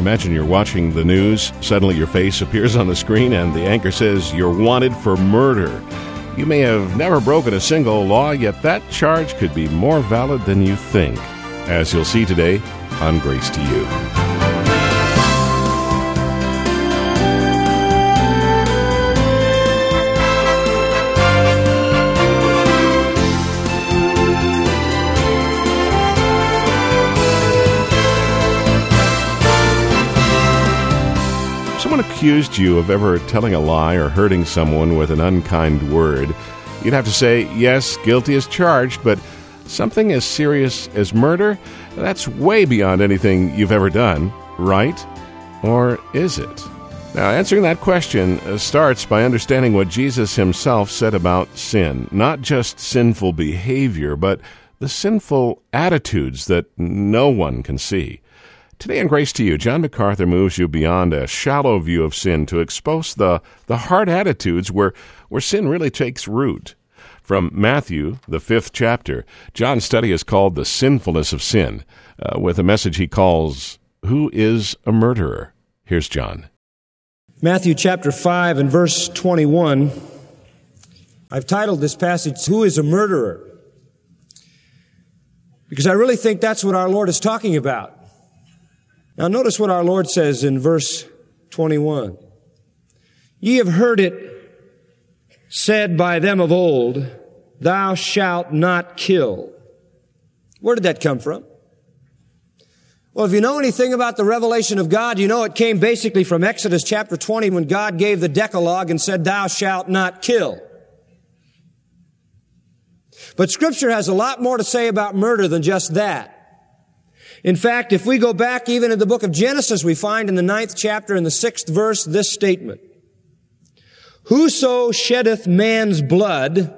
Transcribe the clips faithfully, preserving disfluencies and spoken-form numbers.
Imagine you're watching the news, suddenly your face appears on the screen, and the anchor says you're wanted for murder. You may have never broken a single law, yet that charge could be more valid than you think, as you'll see today on Grace to You. Someone accused you of ever telling a lie or hurting someone with an unkind word, you'd have to say, yes, guilty as charged, but something as serious as murder, that's way beyond anything you've ever done, right? Or is it? Now, answering that question starts by understanding what Jesus himself said about sin. Not just sinful behavior, but the sinful attitudes that no one can see. Today on Grace to You, John MacArthur moves you beyond a shallow view of sin to expose the, the hard attitudes where, where sin really takes root. From Matthew, the fifth chapter, John's study is called The Sinfulness of Sin, uh, with a message he calls, Who is a Murderer? Here's John. Matthew chapter five and verse twenty-one. I've titled this passage, Who is a Murderer? Because I really think that's what our Lord is talking about. Now notice what our Lord says in verse twenty-one. Ye have heard it said by them of old, Thou shalt not kill. Where did that come from? Well, if you know anything about the revelation of God, you know it came basically from Exodus chapter twenty when God gave the Decalogue and said, Thou shalt not kill. But Scripture has a lot more to say about murder than just that. In fact, if we go back even in the book of Genesis, we find in the ninth chapter in the sixth verse this statement. Whoso sheddeth man's blood,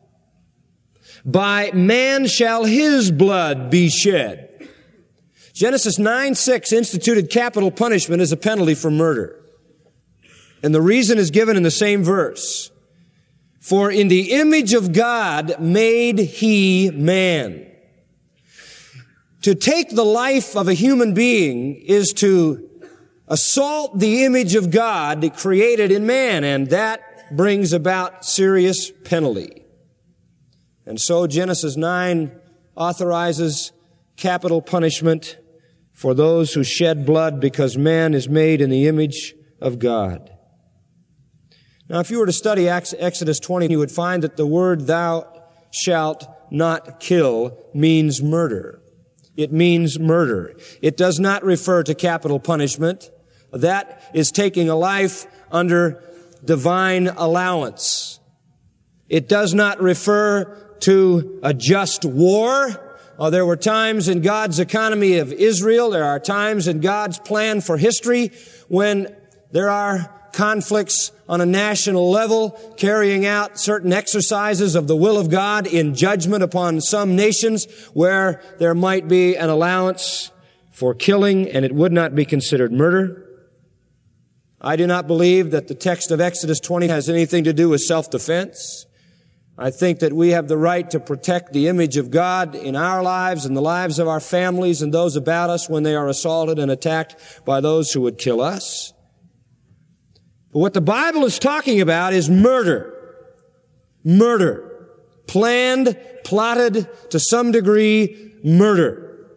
by man shall his blood be shed. Genesis nine six instituted capital punishment as a penalty for murder. And the reason is given in the same verse. For in the image of God made he man. To take the life of a human being is to assault the image of God created in man, and that brings about serious penalty. And so Genesis nine authorizes capital punishment for those who shed blood because man is made in the image of God. Now, if you were to study Exodus twenty, you would find that the word thou shalt not kill means murder. It means murder. It does not refer to capital punishment. That is taking a life under divine allowance. It does not refer to a just war. Oh, there were times in God's economy of Israel, there are times in God's plan for history when there are conflicts on a national level, carrying out certain exercises of the will of God in judgment upon some nations where there might be an allowance for killing and it would not be considered murder. I do not believe that the text of Exodus twenty has anything to do with self-defense. I think that we have the right to protect the image of God in our lives and the lives of our families and those about us when they are assaulted and attacked by those who would kill us. But what the Bible is talking about is murder. Murder. Planned, plotted, to some degree, murder.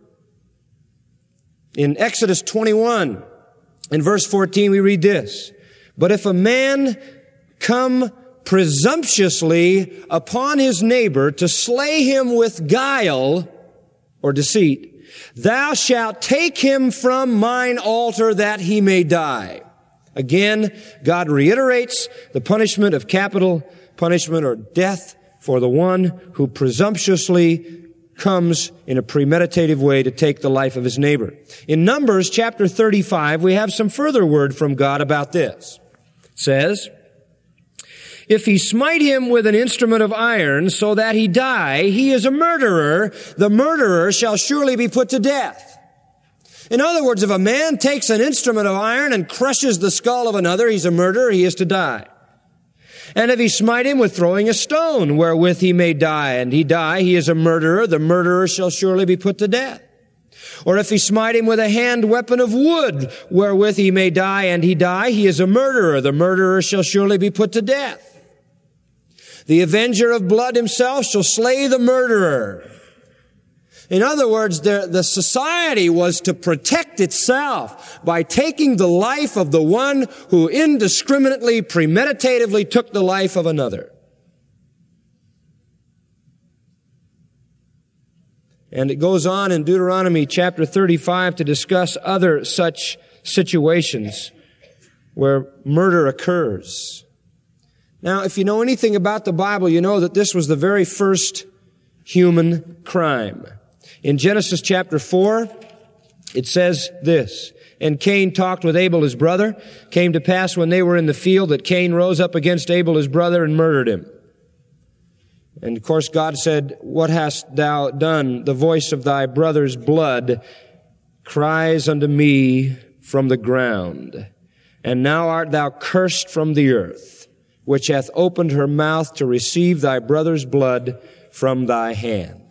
In Exodus twenty-one, in verse fourteen, we read this. But if a man come presumptuously upon his neighbor to slay him with guile or deceit, thou shalt take him from mine altar that he may die. Again, God reiterates the punishment of capital punishment or death for the one who presumptuously comes in a premeditative way to take the life of his neighbor. In Numbers chapter thirty-five, we have some further word from God about this. It says, if he smite him with an instrument of iron so that he die, he is a murderer. The murderer shall surely be put to death. In other words, if a man takes an instrument of iron and crushes the skull of another, he's a murderer, he is to die. And if he smite him with throwing a stone wherewith he may die, and he die, he is a murderer, the murderer shall surely be put to death. Or if he smite him with a hand weapon of wood, wherewith he may die, and he die, he is a murderer. The murderer shall surely be put to death. The avenger of blood himself shall slay the murderer. In other words, the, the society was to protect itself by taking the life of the one who indiscriminately, premeditatively took the life of another. And it goes on in Deuteronomy chapter thirty-five to discuss other such situations where murder occurs. Now, if you know anything about the Bible, you know that this was the very first human crime. In Genesis chapter four, it says this, "And Cain talked with Abel his brother. Came to pass when they were in the field that Cain rose up against Abel his brother and murdered him. And of course God said, What hast thou done? The voice of thy brother's blood cries unto me from the ground. And now art thou cursed from the earth, which hath opened her mouth to receive thy brother's blood from thy hand."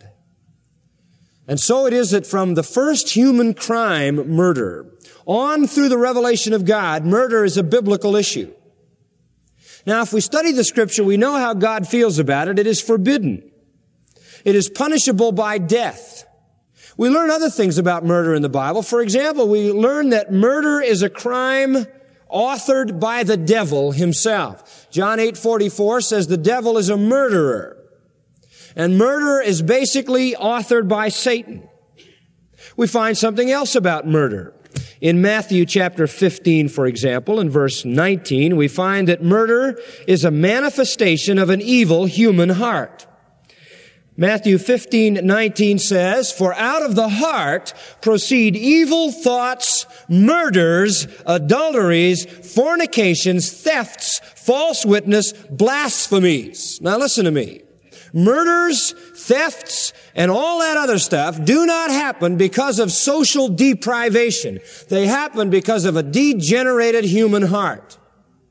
And so it is that from the first human crime, murder, on through the revelation of God, murder is a biblical issue. Now, if we study the Scripture, we know how God feels about it. It is forbidden. It is punishable by death. We learn other things about murder in the Bible. For example, we learn that murder is a crime authored by the devil himself. John eight forty-four says the devil is a murderer. And murder is basically authored by Satan. We find something else about murder. In Matthew chapter fifteen, for example, in verse nineteen, we find that murder is a manifestation of an evil human heart. Matthew fifteen nineteen says, "For out of the heart proceed evil thoughts, murders, adulteries, fornications, thefts, false witness, blasphemies." Now listen to me. Murders, thefts, and all that other stuff do not happen because of social deprivation. They happen because of a degenerated human heart.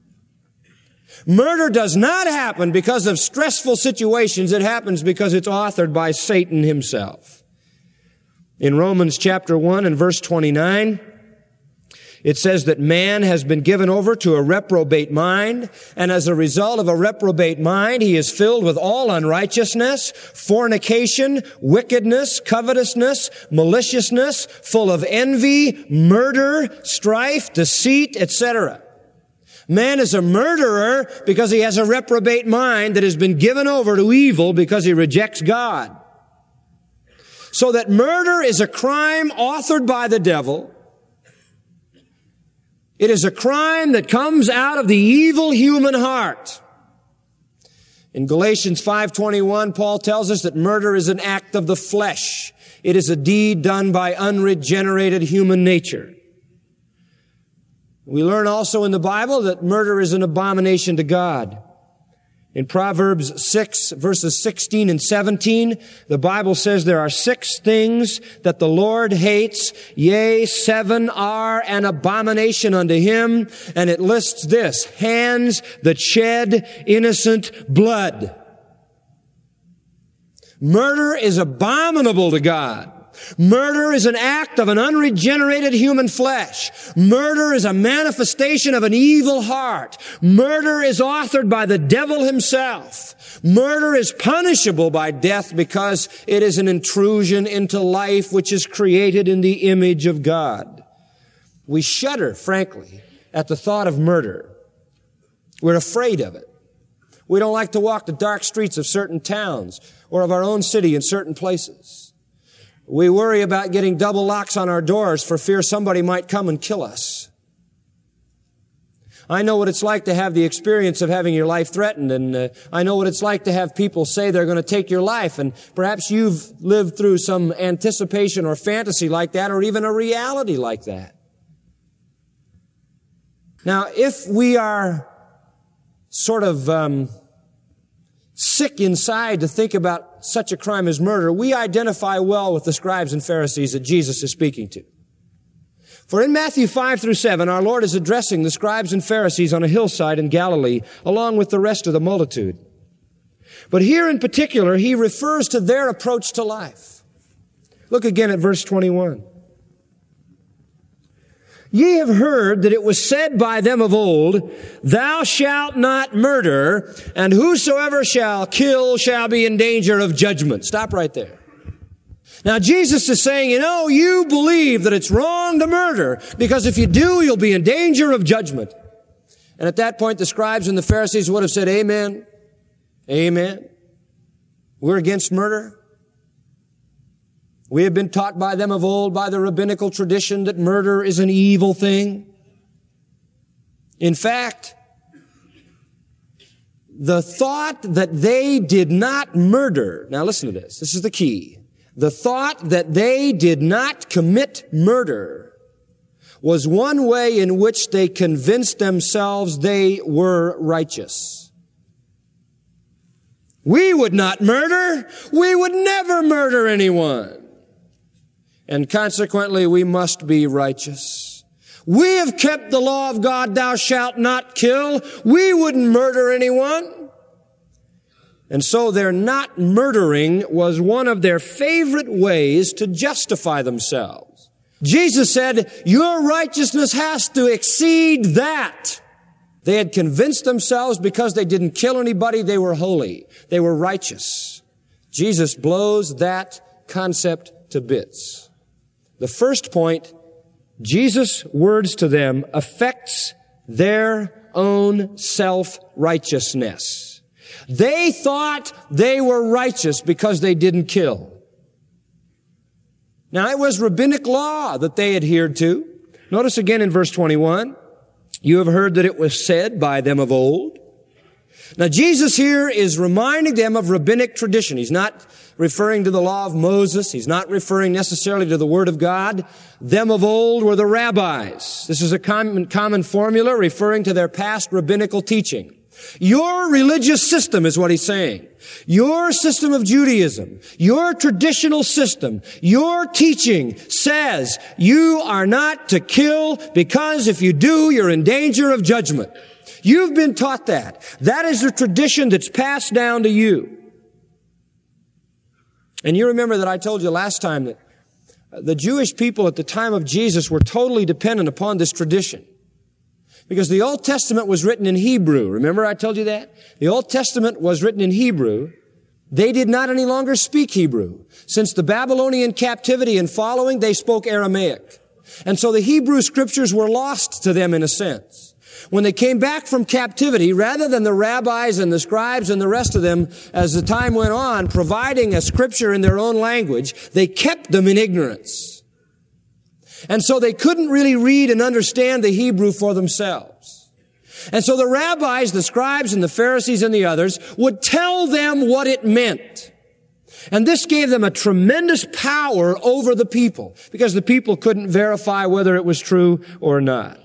Murder does not happen because of stressful situations. It happens because it's authored by Satan himself. In Romans chapter one and verse twenty-nine, it says that man has been given over to a reprobate mind, and as a result of a reprobate mind, he is filled with all unrighteousness, fornication, wickedness, covetousness, maliciousness, full of envy, murder, strife, deceit, et cetera. Man is a murderer because he has a reprobate mind that has been given over to evil because he rejects God. So that murder is a crime authored by the devil. It is a crime that comes out of the evil human heart. In Galatians five twenty-one, Paul tells us that murder is an act of the flesh. It is a deed done by unregenerated human nature. We learn also in the Bible that murder is an abomination to God. In Proverbs six, verses sixteen and seventeen, the Bible says there are six things that the Lord hates, yea, seven are an abomination unto him, and it lists this: hands that shed innocent blood. Murder is abominable to God. Murder is an act of an unregenerated human flesh. Murder is a manifestation of an evil heart. Murder is authored by the devil himself. Murder is punishable by death because it is an intrusion into life which is created in the image of God. We shudder, frankly, at the thought of murder. We're afraid of it. We don't like to walk the dark streets of certain towns or of our own city in certain places. We worry about getting double locks on our doors for fear somebody might come and kill us. I know what it's like to have the experience of having your life threatened, and uh, I know what it's like to have people say they're going to take your life, and perhaps you've lived through some anticipation or fantasy like that, or even a reality like that. Now, if we are sort of um, sick inside to think about such a crime as murder, we identify well with the scribes and Pharisees that Jesus is speaking to. For in Matthew five through seven, our Lord is addressing the scribes and Pharisees on a hillside in Galilee, along with the rest of the multitude. But here in particular, he refers to their approach to life. Look again at verse twenty-one. Ye have heard that it was said by them of old, Thou shalt not murder, and whosoever shall kill shall be in danger of judgment. Stop right there. Now Jesus is saying, you know, you believe that it's wrong to murder, because if you do, you'll be in danger of judgment. And at that point, the scribes and the Pharisees would have said, Amen. Amen. We're against murder. We have been taught by them of old, by the rabbinical tradition, that murder is an evil thing. In fact, the thought that they did not murder, now listen to this, this is the key. The thought that they did not commit murder was one way in which they convinced themselves they were righteous. We would not murder. We would never murder anyone. And consequently, we must be righteous. We have kept the law of God, thou shalt not kill. We wouldn't murder anyone. And so their not murdering was one of their favorite ways to justify themselves. Jesus said, your righteousness has to exceed that. They had convinced themselves because they didn't kill anybody, they were holy. They were righteous. Jesus blows that concept to bits. The first point, Jesus' words to them affects their own self-righteousness. They thought they were righteous because they didn't kill. Now, it was rabbinic law that they adhered to. Notice again in verse twenty-one, you have heard that it was said by them of old. Now, Jesus here is reminding them of rabbinic tradition. He's not referring to the law of Moses. He's not referring necessarily to the Word of God. Them of old were the rabbis. This is a common, common formula referring to their past rabbinical teaching. Your religious system is what he's saying. Your system of Judaism, your traditional system, your teaching says you are not to kill because if you do, you're in danger of judgment. You've been taught that. That is the tradition that's passed down to you. And you remember that I told you last time that the Jewish people at the time of Jesus were totally dependent upon this tradition. Because the Old Testament was written in Hebrew. Remember I told you that? The Old Testament was written in Hebrew. They did not any longer speak Hebrew. Since the Babylonian captivity and following, they spoke Aramaic. And so the Hebrew scriptures were lost to them in a sense. When they came back from captivity, rather than the rabbis and the scribes and the rest of them, as the time went on, providing a scripture in their own language, they kept them in ignorance. And so they couldn't really read and understand the Hebrew for themselves. And so the rabbis, the scribes, and the Pharisees and the others would tell them what it meant. And this gave them a tremendous power over the people, because the people couldn't verify whether it was true or not.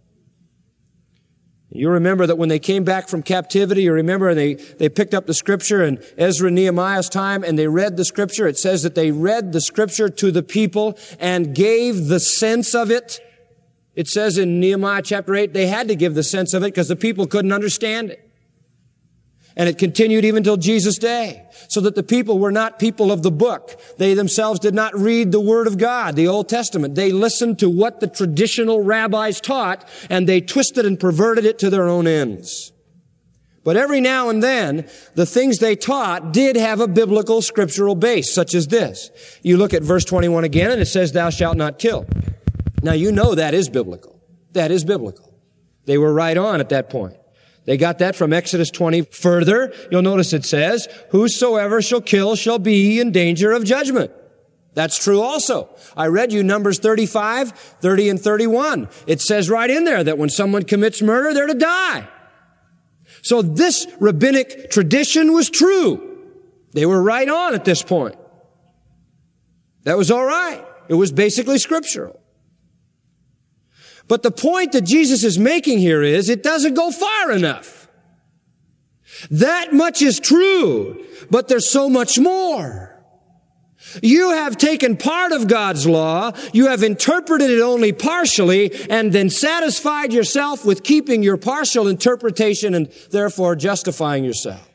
You remember that when they came back from captivity, you remember they, they picked up the scripture in Ezra and Nehemiah's time and they read the scripture. It says that they read the scripture to the people and gave the sense of it. It says in Nehemiah chapter eight, they had to give the sense of it because the people couldn't understand it. And it continued even till Jesus' day, so that the people were not people of the book. They themselves did not read the Word of God, the Old Testament. They listened to what the traditional rabbis taught, and they twisted and perverted it to their own ends. But every now and then, the things they taught did have a biblical scriptural base, such as this. You look at verse twenty-one again, and it says, thou shalt not kill. Now, you know that is biblical. That is biblical. They were right on at that point. They got that from Exodus twenty. Further, you'll notice it says, whosoever shall kill shall be in danger of judgment. That's true also. I read you Numbers thirty-five, thirty and thirty-one. It says right in there that when someone commits murder, they're to die. So this rabbinic tradition was true. They were right on at this point. That was all right. It was basically scriptural. But the point that Jesus is making here is it doesn't go far enough. That much is true, but there's so much more. You have taken part of God's law, you have interpreted it only partially, and then satisfied yourself with keeping your partial interpretation and therefore justifying yourself.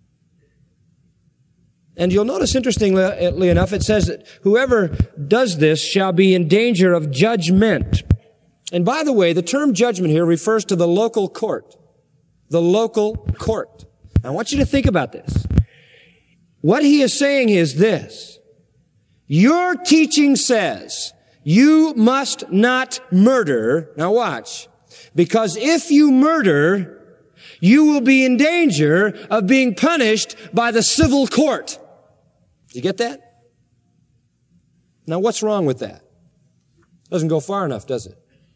And you'll notice, interestingly enough, it says that whoever does this shall be in danger of judgment. And by the way, the term judgment here refers to the local court. The local court. I want you to think about this. What he is saying is this. Your teaching says you must not murder. Now watch. Because if you murder, you will be in danger of being punished by the civil court. Did you get that? Now what's wrong with that? Doesn't go far enough, does it?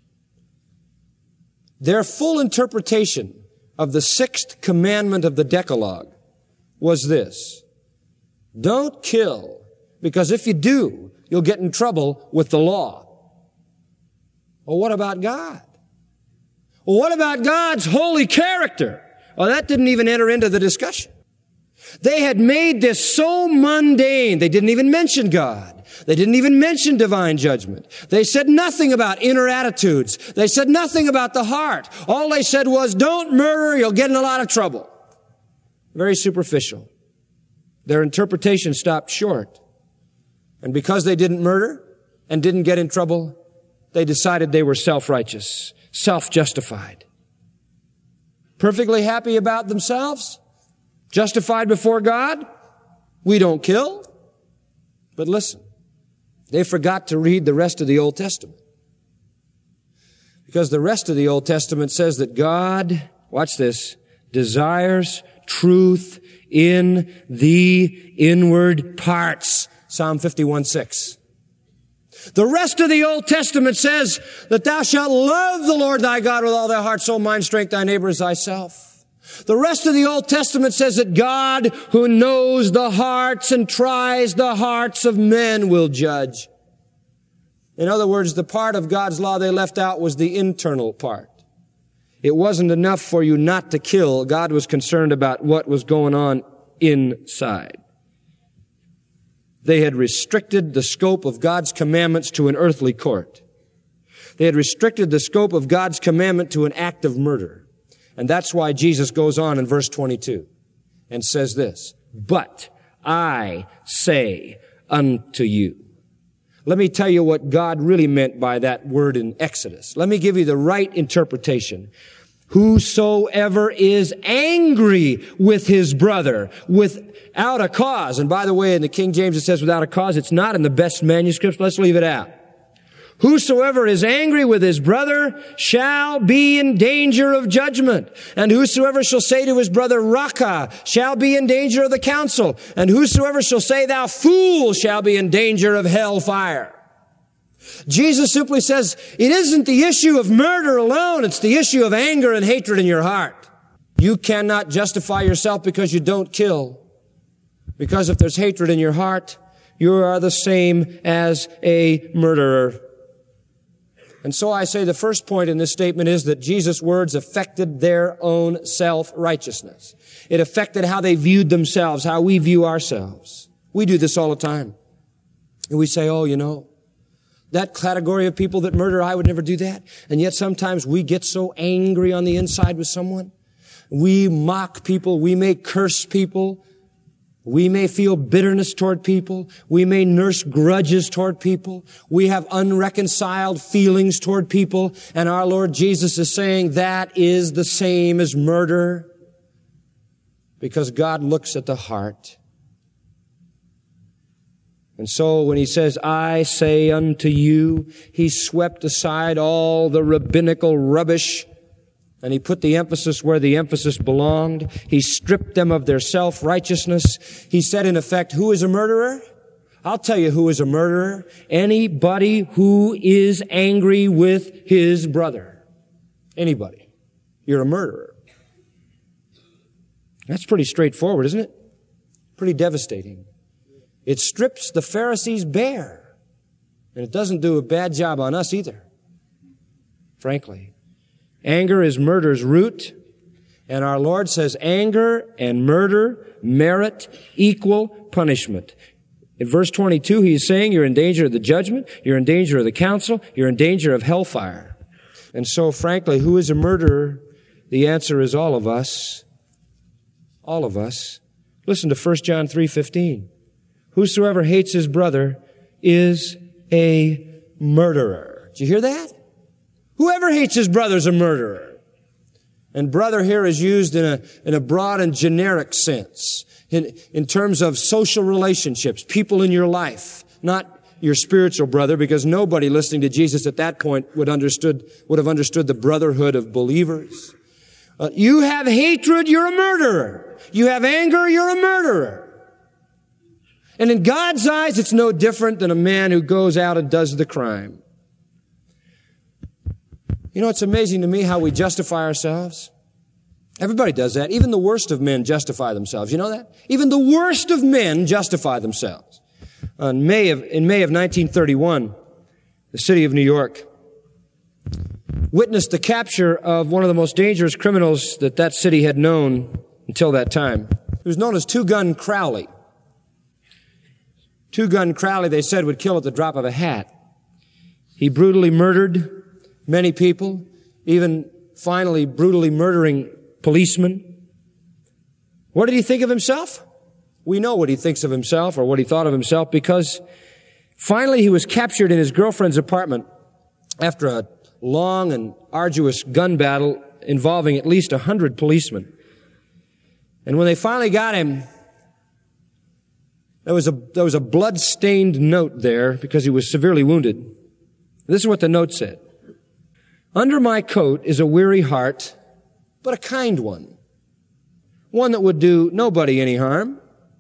Their full interpretation of the sixth commandment of the Decalogue was this. Don't kill, because if you do, you'll get in trouble with the law. Well, what about God? Well, what about God's holy character? Well, that didn't even enter into the discussion. They had made this so mundane, they didn't even mention God. They didn't even mention divine judgment. They said nothing about inner attitudes. They said nothing about the heart. All they said was, don't murder, you'll get in a lot of trouble. Very superficial. Their interpretation stopped short. And because they didn't murder and didn't get in trouble, they decided they were self-righteous, self-justified. Perfectly happy about themselves, justified before God. We don't kill. But listen, they forgot to read the rest of the Old Testament. Because the rest of the Old Testament says that God, watch this, desires truth in the inward parts. Psalm fifty-one six. The rest of the Old Testament says that thou shalt love the Lord thy God with all thy heart, soul, mind, strength, thy neighbor as thyself. The rest of the Old Testament says that God, who knows the hearts and tries the hearts of men, will judge. In other words, the part of God's law they left out was the internal part. It wasn't enough for you not to kill. God was concerned about what was going on inside. They had restricted the scope of God's commandments to an earthly court. They had restricted the scope of God's commandment to an act of murder. And that's why Jesus goes on in verse twenty-two and says this, but I say unto you. Let me tell you what God really meant by that word in Exodus. Let me give you the right interpretation. Whosoever is angry with his brother without a cause. And by the way, in the King James it says without a cause. It's not in the best manuscripts. Let's leave it out. Whosoever is angry with his brother shall be in danger of judgment. And whosoever shall say to his brother, Raca, shall be in danger of the council. And whosoever shall say, thou fool, shall be in danger of hell fire. Jesus simply says, it isn't the issue of murder alone. It's the issue of anger and hatred in your heart. You cannot justify yourself because you don't kill. Because if there's hatred in your heart, you are the same as a murderer. And so I say the first point in this statement is that Jesus' words affected their own self-righteousness. It affected how they viewed themselves, how we view ourselves. We do this all the time. And we say, oh, you know, that category of people that murder, I would never do that. And yet sometimes we get so angry on the inside with someone. We mock people. We may curse people. We may feel bitterness toward people. We may nurse grudges toward people. We have unreconciled feelings toward people. And our Lord Jesus is saying that is the same as murder. Because God looks at the heart. And so when he says, I say unto you, he swept aside all the rabbinical rubbish. And he put the emphasis where the emphasis belonged. He stripped them of their self-righteousness. He said, in effect, who is a murderer? I'll tell you who is a murderer. Anybody who is angry with his brother. Anybody. You're a murderer. That's pretty straightforward, isn't it? Pretty devastating. It strips the Pharisees bare. And it doesn't do a bad job on us either. Frankly. Anger is murder's root, and our Lord says anger and murder merit equal punishment. In verse twenty-two, he is saying you're in danger of the judgment, you're in danger of the council, you're in danger of hellfire. And so, frankly, who is a murderer? The answer is all of us. All of us. Listen to First John three fifteen. Whosoever hates his brother is a murderer. Did you hear that? Whoever hates his brother is a murderer. And brother here is used in a, in a broad and generic sense, in, in terms of social relationships, people in your life, not your spiritual brother, because nobody listening to Jesus at that point would understood, would have understood the brotherhood of believers. Uh, you have hatred, you're a murderer. You have anger, you're a murderer. And in God's eyes, it's no different than a man who goes out and does the crime. You know, it's amazing to me how we justify ourselves. Everybody does that. Even the worst of men justify themselves. You know that? Even the worst of men justify themselves. In May of, in May of nineteen thirty-one, the city of New York witnessed the capture of one of the most dangerous criminals that that city had known until that time. He was known as Two Gun Crowley. Two Gun Crowley, they said, would kill at the drop of a hat. He brutally murdered many people, even finally brutally murdering policemen. What did he think of himself? We know what he thinks of himself, or what he thought of himself, because finally he was captured in his girlfriend's apartment after a long and arduous gun battle involving at least a hundred policemen. And when they finally got him, there was a, there was a blood-stained note there because he was severely wounded. This is what the note said. Under my coat is a weary heart, but a kind one. One that would do nobody any harm.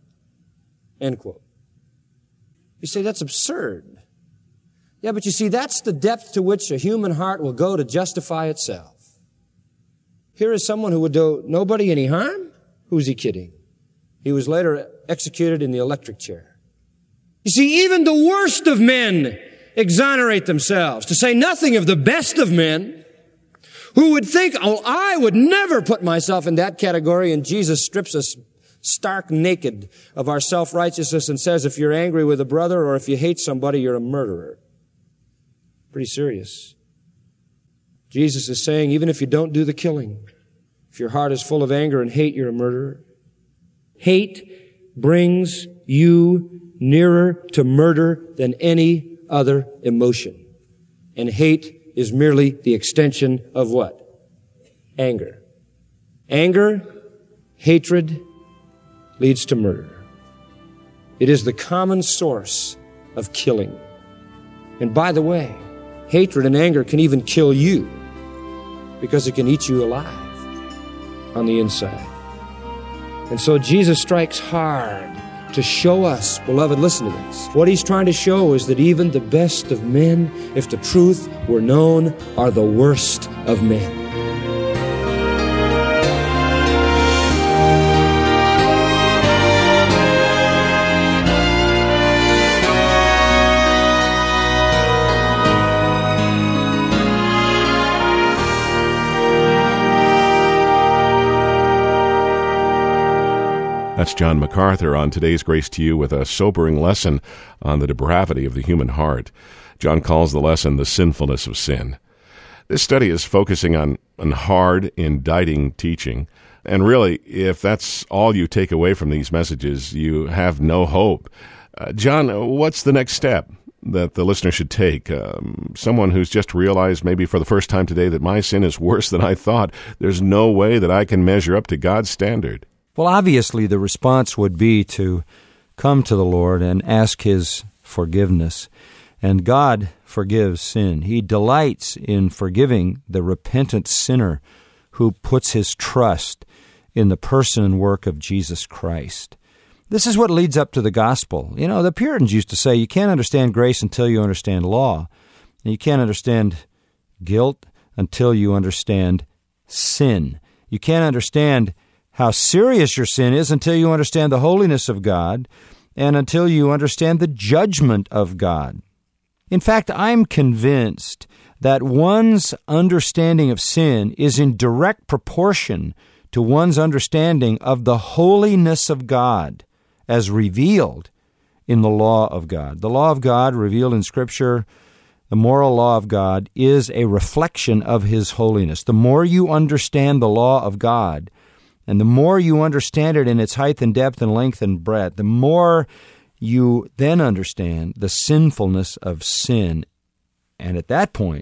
End quote. You say, that's absurd. Yeah, but you see, that's the depth to which a human heart will go to justify itself. Here is someone who would do nobody any harm. Who's he kidding? He was later executed in the electric chair. You see, even the worst of men exonerate themselves, to say nothing of the best of men, who would think, oh, I would never put myself in that category, and Jesus strips us stark naked of our self-righteousness and says, if you're angry with a brother or if you hate somebody, you're a murderer. Pretty serious. Jesus is saying, even if you don't do the killing, if your heart is full of anger and hate, you're a murderer. Hate brings you nearer to murder than any other emotion. And hate is merely the extension of what? Anger. Anger, hatred, leads to murder. It is the common source of killing. And by the way, hatred and anger can even kill you because it can eat you alive on the inside. And so Jesus strikes hard to show us, beloved, listen to this. What he's trying to show is that even the best of men, if the truth were known, are the worst of men. That's John MacArthur on today's Grace to You with a sobering lesson on the depravity of the human heart. John calls the lesson the sinfulness of sin. This study is focusing on, on hard, indicting teaching. And really, if that's all you take away from these messages, you have no hope. Uh, John, what's the next step that the listener should take? Um, someone who's just realized maybe for the first time today that my sin is worse than I thought. There's no way that I can measure up to God's standard. Well, obviously, the response would be to come to the Lord and ask His forgiveness. And God forgives sin. He delights in forgiving the repentant sinner who puts his trust in the person and work of Jesus Christ. This is what leads up to the gospel. You know, the Puritans used to say you can't understand grace until you understand law. And you can't understand guilt until you understand sin. You can't understand how serious your sin is until you understand the holiness of God and until you understand the judgment of God. In fact, I'm convinced that one's understanding of sin is in direct proportion to one's understanding of the holiness of God as revealed in the law of God. The law of God revealed in Scripture, the moral law of God, is a reflection of His holiness. The more you understand the law of God, and the more you understand it in its height and depth and length and breadth, the more you then understand the sinfulness of sin. And at that point,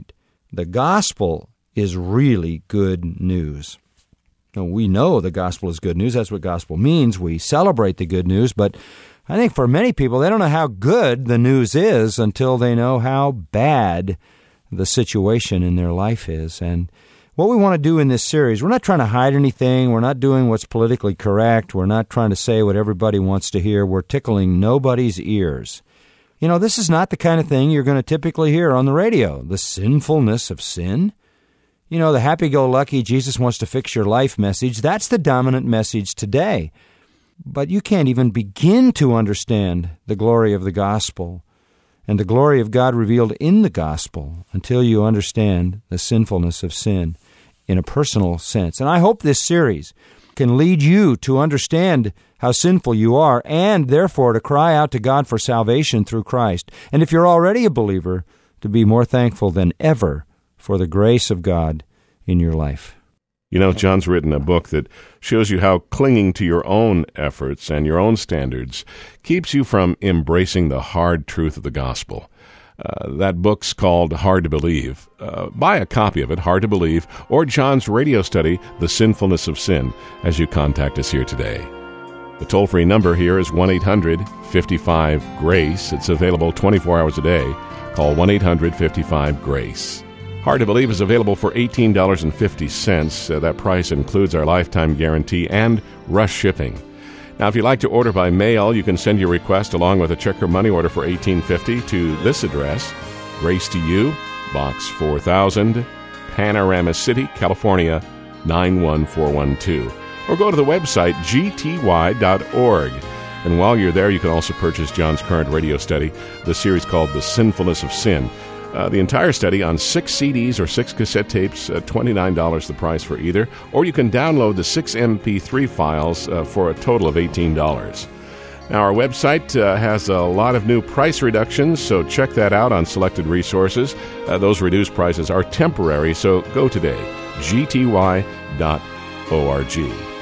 The gospel is really good news. Now, we know the gospel is good news. That's what gospel means. We celebrate the good news, but I think for many people, they don't know how good the news is until they know how bad the situation in their life is. And what we want to do in this series, we're not trying to hide anything. We're not doing what's politically correct. We're not trying to say what everybody wants to hear. We're tickling nobody's ears. You know, this is not the kind of thing you're going to typically hear on the radio, the sinfulness of sin. You know, the happy-go-lucky Jesus wants to fix your life message, that's the dominant message today. But you can't even begin to understand the glory of the gospel and the glory of God revealed in the gospel until you understand the sinfulness of sin in a personal sense. And I hope this series can lead you to understand how sinful you are and therefore to cry out to God for salvation through Christ. And if you're already a believer, to be more thankful than ever for the grace of God in your life. You know, John's written a book that shows you how clinging to your own efforts and your own standards keeps you from embracing the hard truth of the gospel. Uh, that book's called Hard to Believe. Uh, buy a copy of it, Hard to Believe, or John's radio study, The Sinfulness of Sin, as you contact us here today. The toll-free number here is one eight hundred fifty-five GRACE. It's available twenty-four hours a day. Call one eight hundred fifty-five GRACE. Hard to Believe is available for eighteen dollars and fifty cents. Uh, that price includes our lifetime guarantee and rush shipping. Now, if you'd like to order by mail, you can send your request along with a check or money order for eighteen fifty to this address, Grace to You, Box four thousand, Panorama City, California, nine one four one two. Or go to the website, g t y dot org. And while you're there, you can also purchase John's current radio study, the series called The Sinfulness of Sin. Uh, the entire study on six C Ds or six cassette tapes, uh, twenty-nine dollars the price for either, or you can download the six M P three files uh, for a total of eighteen dollars. Now, our website uh, has a lot of new price reductions, so check that out on selected resources. Uh, those reduced prices are temporary, so go today, g t y dot org.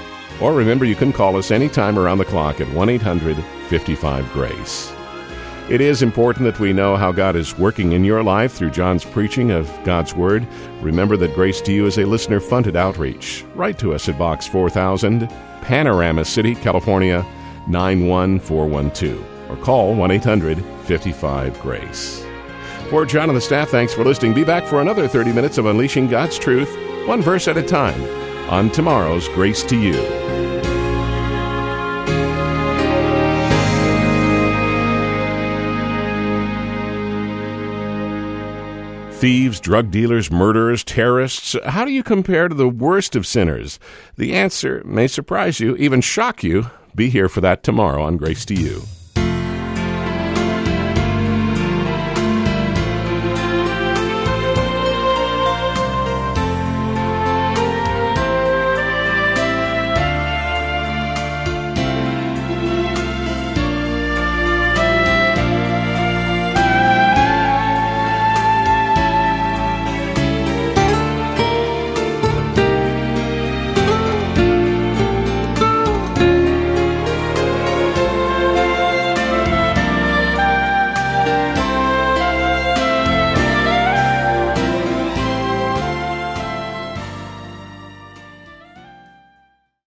Or remember, you can call us anytime around the clock at one eight hundred fifty-five GRACE. It is important that we know how God is working in your life through John's preaching of God's Word. Remember that Grace to You is a listener-funded outreach. Write to us at Box four thousand, Panorama City, California, nine one four one two. Or call one eight hundred fifty-five GRACE. For John and the staff, thanks for listening. Be back for another thirty minutes of Unleashing God's Truth, one verse at a time, on tomorrow's Grace to You. Thieves, drug dealers, murderers, terrorists, how do you compare to the worst of sinners? The answer may surprise you, even shock you. Be here for that tomorrow on Grace to You.